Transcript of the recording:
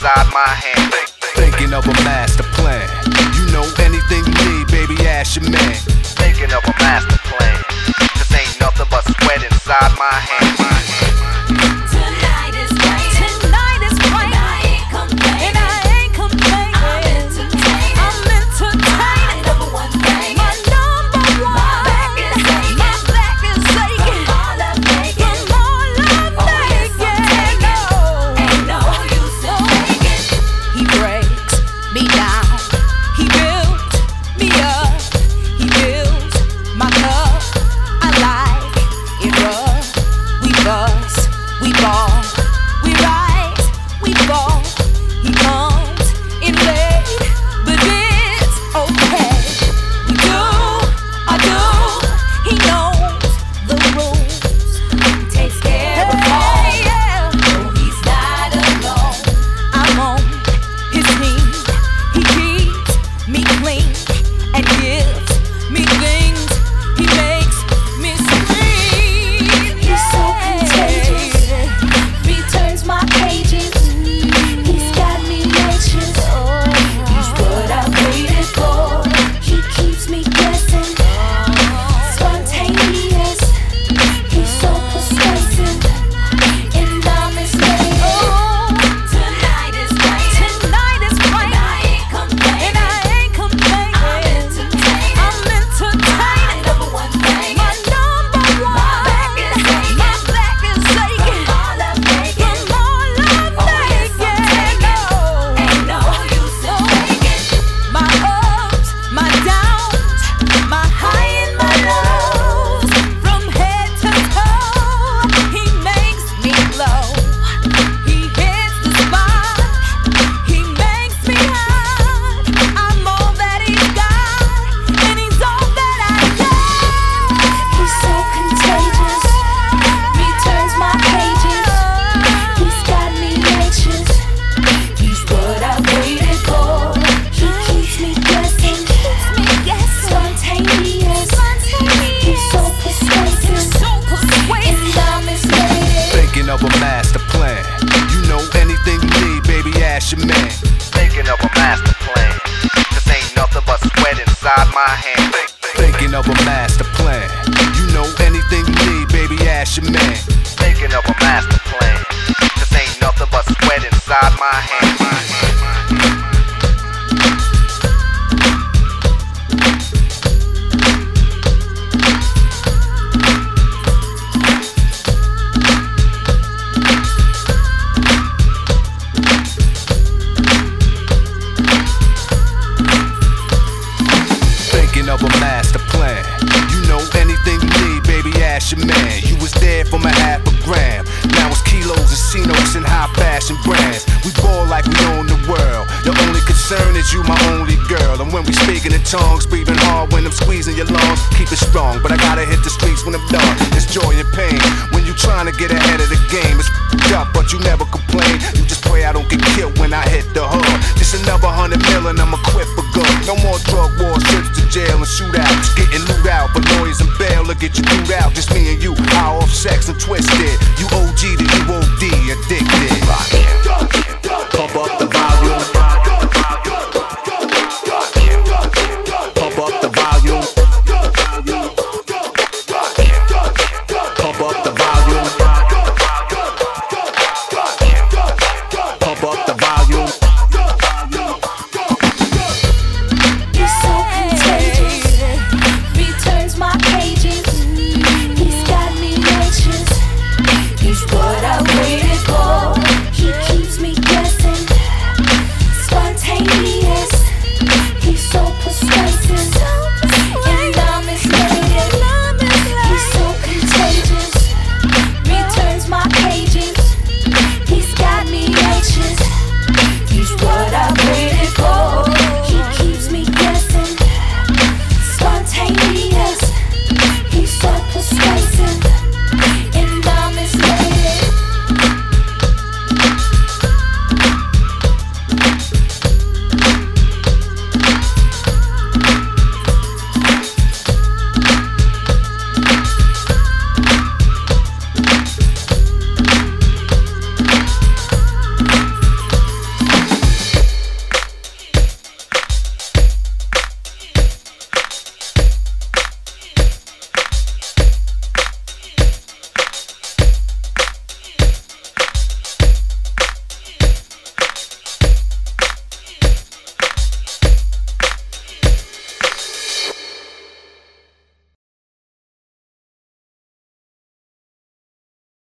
inside my hand. Thinking of a master plan. You know anything you need, baby, ask your man. Thinking of a master plan. This ain't nothing but sweat inside my hand. Of a master plan. You know anything you need, baby, ask your man. Thinking of a master plan. This ain't nothing but sweat inside my hand. Thinking of a master plan. You know anything you need, baby, ask your man. Thinking of a master plan. This ain't nothing but sweat inside my hand. Of a master plan. You know anything you need, baby, ask your man. You was there for my half a gram. Now it's kilos and C-notes and high fashion brands. We ball like we own the world. The only concern is you, my only girl. And when we speaking in tongues, breathing hard when I'm squeezing your lungs. Keep it strong, but I gotta hit the streets when I'm done. It's joy and pain when you trying to get ahead of the game. It's up, but you never complain. You just pray I don't get killed when I hit the hood. Just another 100 million, I'm equipped for good. No more drug wars, trips to jail and shootouts. Getting loot out, but lawyers and bail will get you through out. Just me and you, high off sex and twisted.